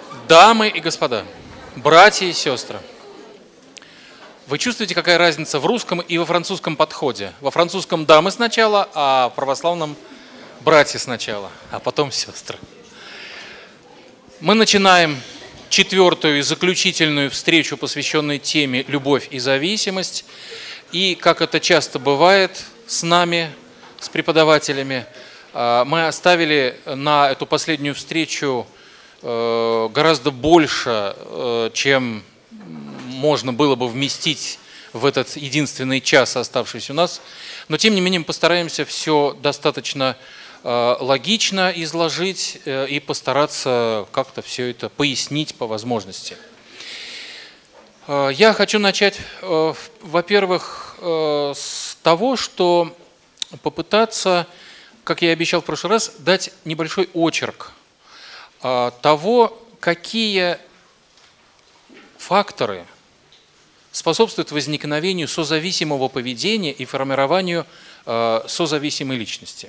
Дамы и господа, братья и сестры, вы чувствуете, какая разница в русском и во французском подходе? Во французском дамы сначала, а в православном братья сначала, а потом сестры. Мы начинаем четвертую и заключительную встречу, посвященную теме «Любовь и зависимость». И, как это часто бывает с нами, с преподавателями, мы оставили на эту последнюю встречу гораздо больше, чем можно было бы вместить в этот единственный час, оставшийся у нас. Но, тем не менее, мы постараемся все достаточно логично изложить и постараться как-то все это пояснить по возможности. Я хочу начать, во-первых, с того, что попытаться, как я и обещал в прошлый раз, дать небольшой очерк того, какие факторы способствуют возникновению созависимого поведения и формированию созависимой личности.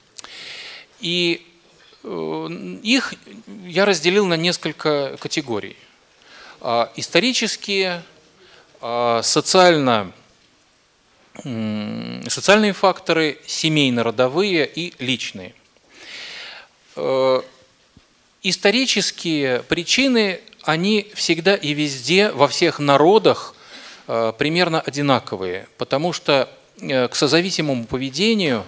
И их я разделил на несколько категорий. Исторические, социальные факторы, семейно-родовые и личные. Исторические причины, они всегда и везде, во всех народах примерно одинаковые, потому что к созависимому поведению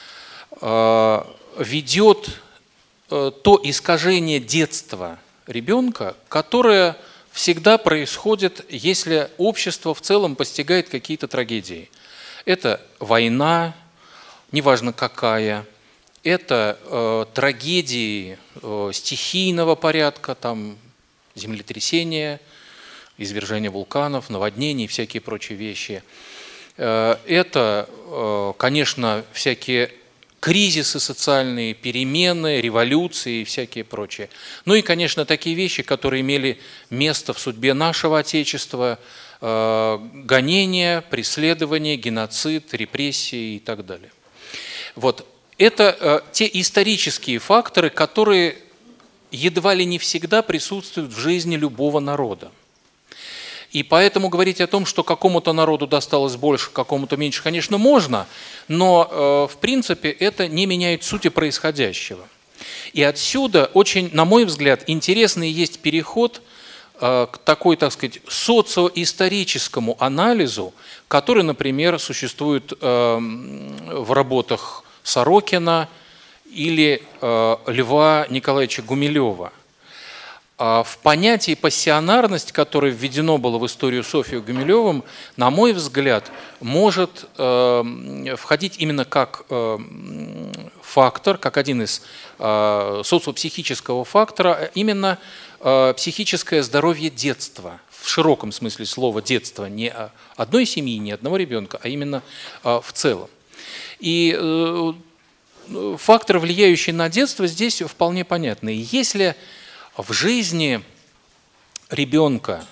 ведет то искажение детства ребенка, которое всегда происходит, если общество в целом постигает какие-то трагедии. Это война, неважно какая, это трагедии стихийного порядка, там землетрясения, извержения вулканов, наводнения и всякие прочие вещи. Это, конечно, всякие кризисы социальные, перемены, революции и всякие прочие. Ну и, конечно, такие вещи, которые имели место в судьбе нашего Отечества, гонения, преследования, геноцид, репрессии и так далее. Вот. Это те исторические факторы, которые едва ли не всегда присутствуют в жизни любого народа. И поэтому говорить о том, что какому-то народу досталось больше, какому-то меньше, конечно, можно, но в принципе это не меняет сути происходящего. И отсюда очень, на мой взгляд, интересный есть переход к такой, так сказать, социоисторическому анализу, который, например, существует в работах Сорокина или Льва Николаевича Гумилева. В понятие пассионарность, которое введено было в историю Софьей Гумилевым, на мой взгляд, может входить именно как фактор, как один из социопсихического фактора, именно психическое здоровье детства, в широком смысле слова детства, не одной семьи, не одного ребенка, а именно в целом. И факторы, влияющие на детство, здесь вполне понятны. Если в жизни ребенка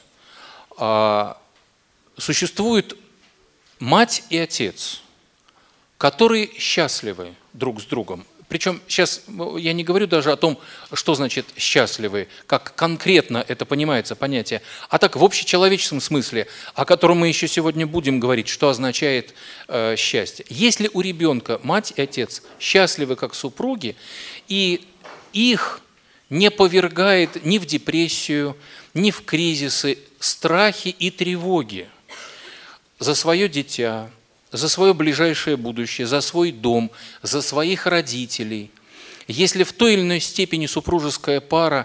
существуют мать и отец, которые счастливы друг с другом, причем сейчас я не говорю даже о том, что значит счастливы, как конкретно это понимается понятие, а так в общечеловеческом смысле, о котором мы еще сегодня будем говорить, что означает счастье. Если у ребенка мать и отец счастливы как супруги, и их не повергает ни в депрессию, ни в кризисы, страхи и тревоги за свое дитя, за свое ближайшее будущее, за свой дом, за своих родителей. Если в той или иной степени супружеская пара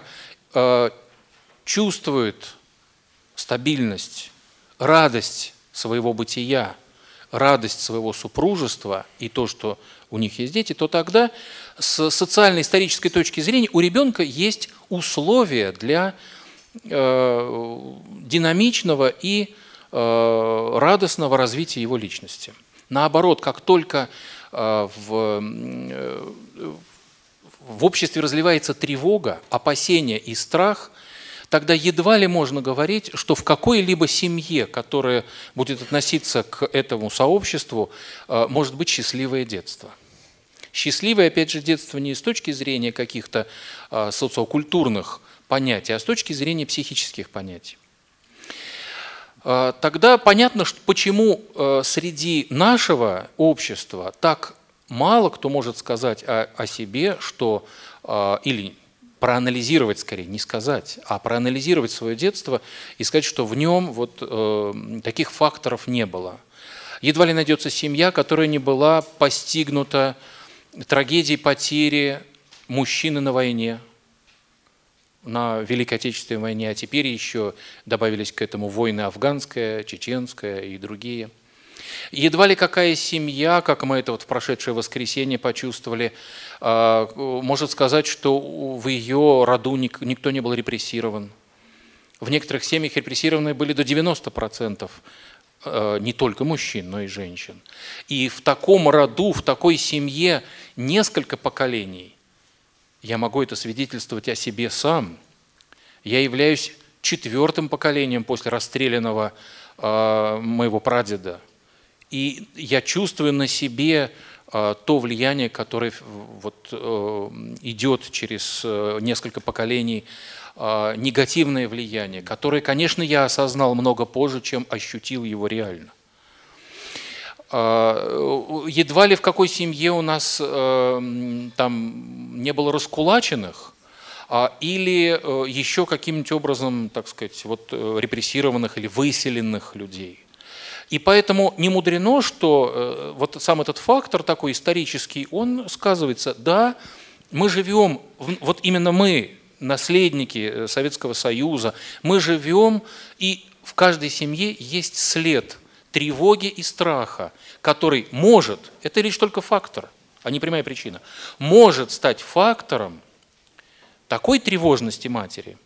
чувствует стабильность, радость своего бытия, радость своего супружества и то, что у них есть дети, то тогда с социально-исторической точки зрения у ребенка есть условия для динамичного и радостного развития его личности. Наоборот, как только в обществе разливается тревога, опасение и страх, тогда едва ли можно говорить, что в какой-либо семье, которая будет относиться к этому сообществу, может быть счастливое детство. Счастливое, опять же, детство не с точки зрения каких-то социокультурных понятий, а с точки зрения психических понятий. Тогда понятно, почему среди нашего общества так мало кто может сказать о себе, что, или проанализировать скорее, не сказать, а проанализировать свое детство и сказать, что в нем вот таких факторов не было. Едва ли найдется семья, которая не была постигнута трагедией потери мужчины на войне, на Великой Отечественной войне, а теперь еще добавились к этому войны афганская, чеченская и другие. Едва ли какая семья, как мы это вот в прошедшее воскресенье почувствовали, может сказать, что в ее роду никто не был репрессирован. В некоторых семьях репрессированы были до 90%, не только мужчин, но и женщин. И в таком роду, в такой семье несколько поколений, я могу это свидетельствовать о себе сам, я являюсь 4-м поколением после расстрелянного моего прадеда. И я чувствую на себе то влияние, которое вот идет через несколько поколений, негативное влияние, которое, конечно, я осознал много позже, чем ощутил его реально. Едва ли в какой семье у нас там не было раскулаченных, или еще каким-нибудь образом, так сказать, вот, репрессированных или выселенных людей. И поэтому не мудрено, что вот сам этот фактор такой исторический, он сказывается. Да, мы живем, вот именно мы, наследники Советского Союза, мы живем, и в каждой семье есть след тревоги и страха, который может, это лишь только фактор, а не прямая причина, может стать фактором такой тревожности матери,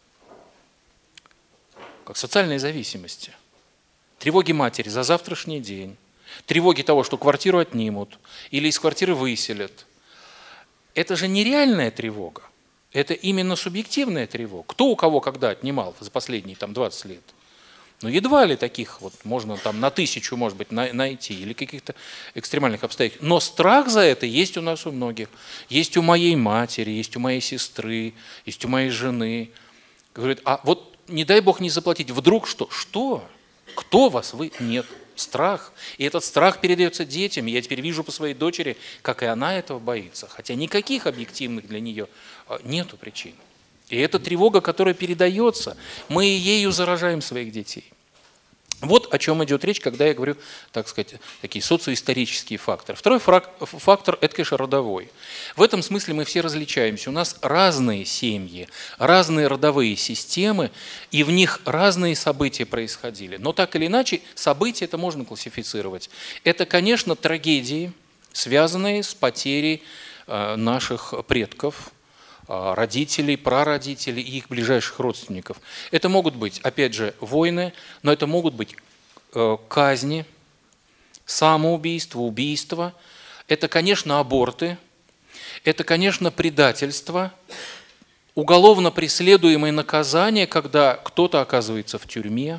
как социальной зависимости. Тревоги матери за завтрашний день, тревоги того, что квартиру отнимут или из квартиры выселят. Это же нереальная тревога, это именно субъективная тревога. Кто у кого когда отнимал за последние 20 лет? Ну, едва ли таких вот можно там на 1000, может быть, найти или каких-то экстремальных обстоятельств. Но страх за это есть у нас у многих. Есть у моей матери, есть у моей сестры, есть у моей жены. Говорит, а вот не дай Бог не заплатить, вдруг что? Что? Кто вас? Вы? Нет. Страх. И этот страх передается детям. Я теперь вижу по своей дочери, как и она этого боится. Хотя никаких объективных для нее нету причин. И это тревога, которая передается. Мы ею заражаем своих детей. Вот о чем идет речь, когда я говорю, так сказать, такие социоисторические факторы. Второй фактор – это, конечно, родовой. В этом смысле мы все различаемся. У нас разные семьи, разные родовые системы, и в них разные события происходили. Но так или иначе, события это можно классифицировать. Это, конечно, трагедии, связанные с потерей наших предков, родителей, прародителей и их ближайших родственников. Это могут быть, опять же, войны, но это могут быть казни, самоубийства, убийства. Это, конечно, аборты, это, конечно, предательство, уголовно преследуемые наказания, когда кто-то оказывается в тюрьме,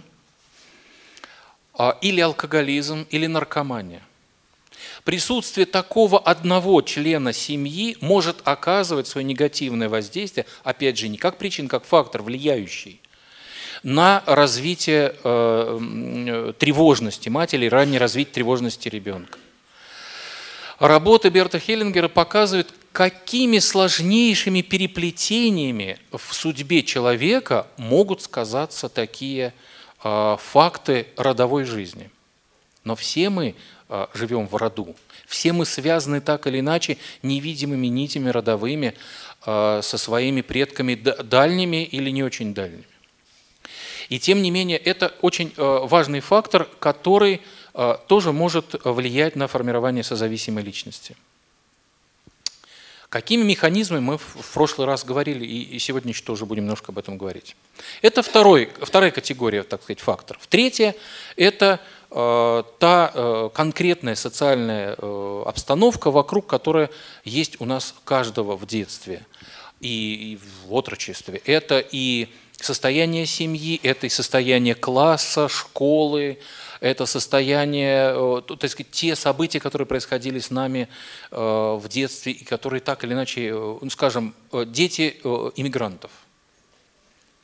или алкоголизм, или наркомания. Присутствие такого одного члена семьи может оказывать свое негативное воздействие, опять же, не как причина, как фактор, влияющий на развитие тревожности матери, раннее развитие тревожности ребенка. Работа Берта Хеллингера показывает, какими сложнейшими переплетениями в судьбе человека могут сказаться такие факты родовой жизни. Но все мы живем в роду. Все мы связаны так или иначе невидимыми нитями родовыми со своими предками дальними или не очень дальними. И тем не менее, это очень важный фактор, который тоже может влиять на формирование созависимой личности. Какими механизмами мы в прошлый раз говорили, и сегодня еще тоже будем немножко об этом говорить. Это вторая категория, так сказать, факторов. Третья – это та конкретная социальная обстановка, вокруг которой есть у нас каждого в детстве и в отрочестве. Это и состояние семьи, это и состояние класса, школы, это состояние, так сказать, те события, которые происходили с нами в детстве и которые так или иначе, ну, скажем, дети иммигрантов.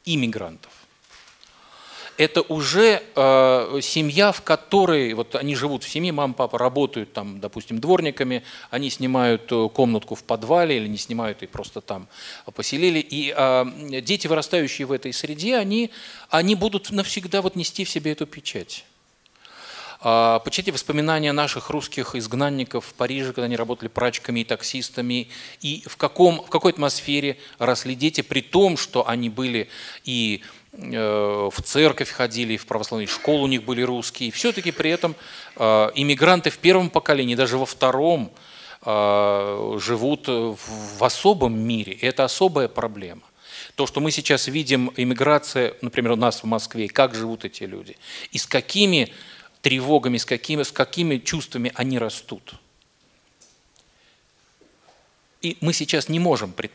иммигрантов. Это уже семья, в которой вот они живут в семье, мама, папа работают там, допустим, дворниками, они снимают комнатку в подвале или не снимают и просто там поселили. И дети, вырастающие в этой среде, они будут навсегда вот нести в себе эту печать. Почитайте воспоминания наших русских изгнанников в Париже, когда они работали прачками и таксистами, и в какой атмосфере росли дети, при том, что они были и в церковь ходили, и в православную школу у них были русские. Все-таки при этом иммигранты в первом поколении, даже во втором, живут в особом мире. Это особая проблема. То, что мы сейчас видим, иммиграция, например, у нас в Москве, как живут эти люди, и с какими тревогами, с какими чувствами они растут. И мы сейчас не можем